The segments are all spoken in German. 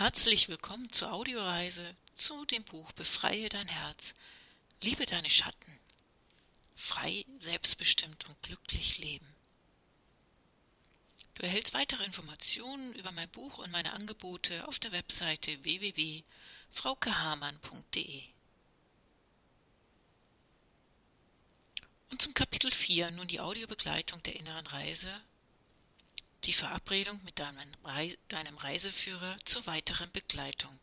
Herzlich willkommen zur Audioreise zu dem Buch Befreie dein Herz, liebe deine Schatten, frei, selbstbestimmt und glücklich leben. Du erhältst weitere Informationen über mein Buch und meine Angebote auf der Webseite www.fraukehamann.de. Und zum Kapitel 4 nun die Audiobegleitung der inneren Reise, die Verabredung mit deinem Reiseführer zur weiteren Begleitung.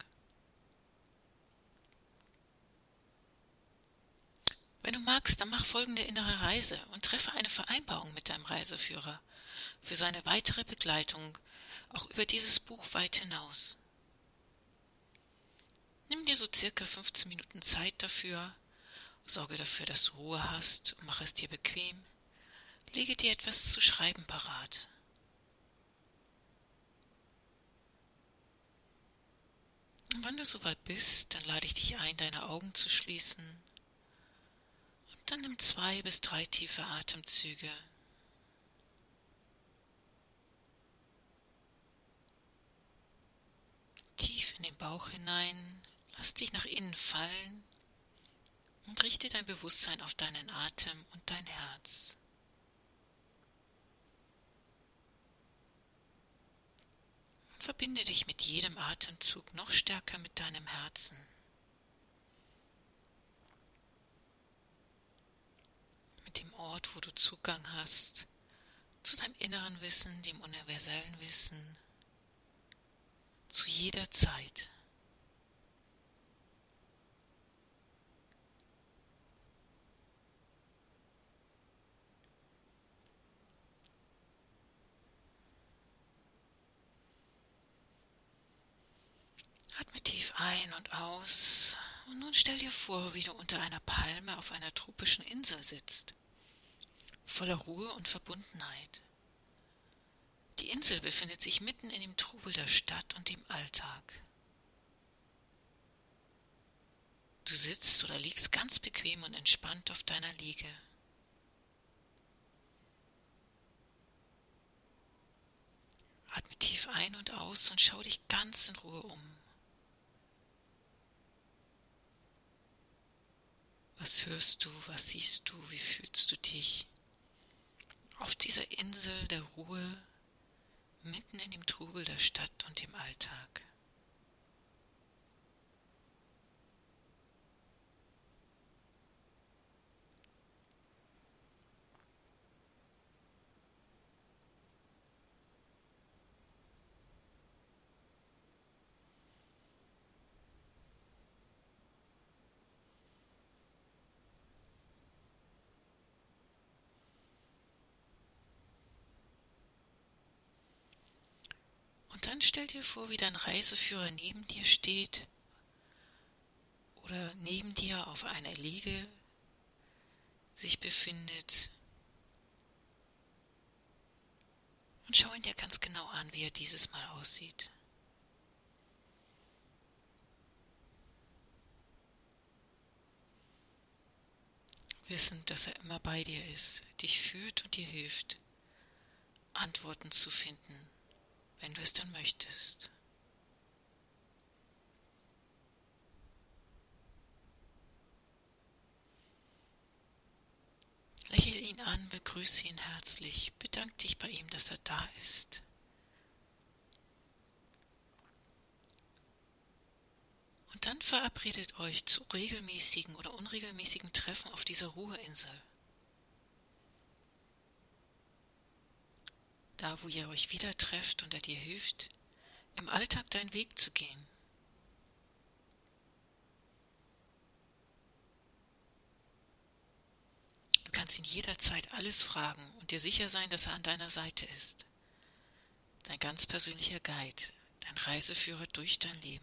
Wenn du magst, dann mach folgende innere Reise und treffe eine Vereinbarung mit deinem Reiseführer für seine weitere Begleitung, auch über dieses Buch weit hinaus. Nimm dir so circa 15 Minuten Zeit dafür, sorge dafür, dass du Ruhe hast und mach es dir bequem. Lege dir etwas zu schreiben parat. Und wenn du soweit bist, dann lade ich dich ein, deine Augen zu schließen. Und dann nimm 2 bis 3 tiefe Atemzüge. Tief in den Bauch hinein, lass dich nach innen fallen und richte dein Bewusstsein auf deinen Atem und dein Herz. Verbinde dich mit jedem Atemzug noch stärker mit deinem Herzen. Mit dem Ort, wo du Zugang hast, zu deinem inneren Wissen, dem universellen Wissen, zu jeder Zeit. Atme tief ein und aus und nun stell dir vor, wie du unter einer Palme auf einer tropischen Insel sitzt, voller Ruhe und Verbundenheit. Die Insel befindet sich mitten in dem Trubel der Stadt und dem Alltag. Du sitzt oder liegst ganz bequem und entspannt auf deiner Liege. Atme tief ein und aus und schau dich ganz in Ruhe um. Was hörst du, was siehst du, wie fühlst du dich? Auf dieser Insel der Ruhe, mitten in dem Trubel der Stadt und dem Alltag. Und dann stell dir vor, wie dein Reiseführer neben dir steht oder neben dir auf einer Liege sich befindet. Und schau ihn dir ganz genau an, wie er dieses Mal aussieht. Wissend, dass er immer bei dir ist, dich führt und dir hilft, Antworten zu finden, wenn du es dann möchtest. Lächel ihn an, begrüße ihn herzlich, bedank dich bei ihm, dass er da ist. Und dann verabredet euch zu regelmäßigen oder unregelmäßigen Treffen auf dieser Ruheinsel. Da, wo ihr euch wieder trefft und er dir hilft, im Alltag deinen Weg zu gehen. Du kannst ihn jederzeit alles fragen und dir sicher sein, dass er an deiner Seite ist. Dein ganz persönlicher Guide, dein Reiseführer durch dein Leben.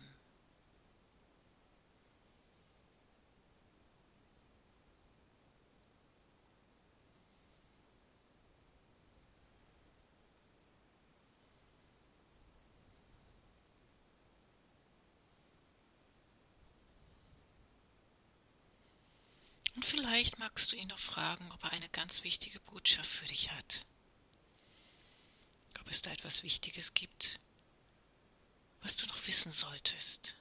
Und vielleicht magst du ihn noch fragen, ob er eine ganz wichtige Botschaft für dich hat. Ob es da etwas Wichtiges gibt, was du noch noch wissen solltest.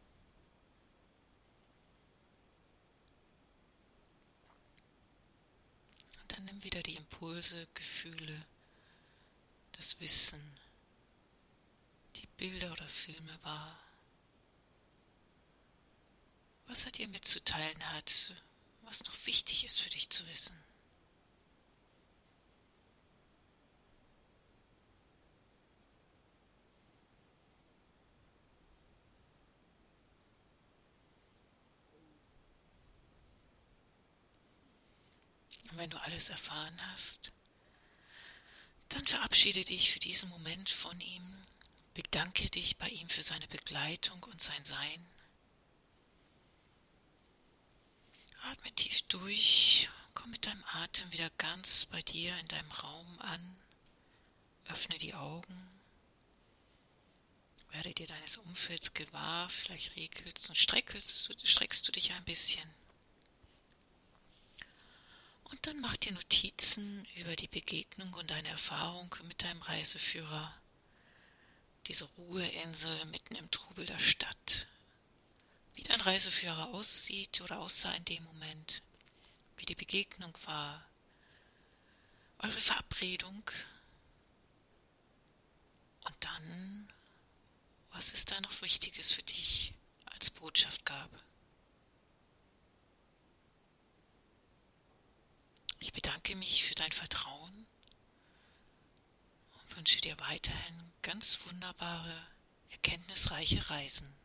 Und dann nimm wieder die Impulse, Gefühle, das Wissen, die Bilder oder Filme wahr. Was er dir mitzuteilen hat, was noch wichtig ist für dich zu wissen. Und wenn du alles erfahren hast, dann verabschiede dich für diesen Moment von ihm, bedanke dich bei ihm für seine Begleitung und sein Sein. Atme tief durch, komm mit deinem Atem wieder ganz bei dir in deinem Raum an, öffne die Augen, werde dir deines Umfelds gewahr, vielleicht regelst und streckst du dich ein bisschen. Und dann mach dir Notizen über die Begegnung und deine Erfahrung mit deinem Reiseführer. Diese Ruheinsel mitten im Trubel der Stadt. Wie dein Reiseführer aussieht oder aussah in dem Moment. Wie die Begegnung war. Eure Verabredung. Und dann, was ist da noch Wichtiges für dich als Botschaftsgabe? Ich bedanke mich für dein Vertrauen und wünsche dir weiterhin ganz wunderbare, erkenntnisreiche Reisen.